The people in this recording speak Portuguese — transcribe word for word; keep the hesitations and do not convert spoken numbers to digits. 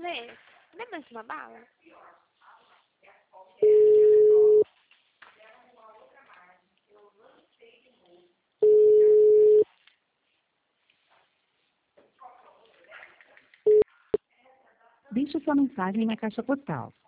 ver? Não é mais uma bala? Deixe sua mensagem na caixa postal.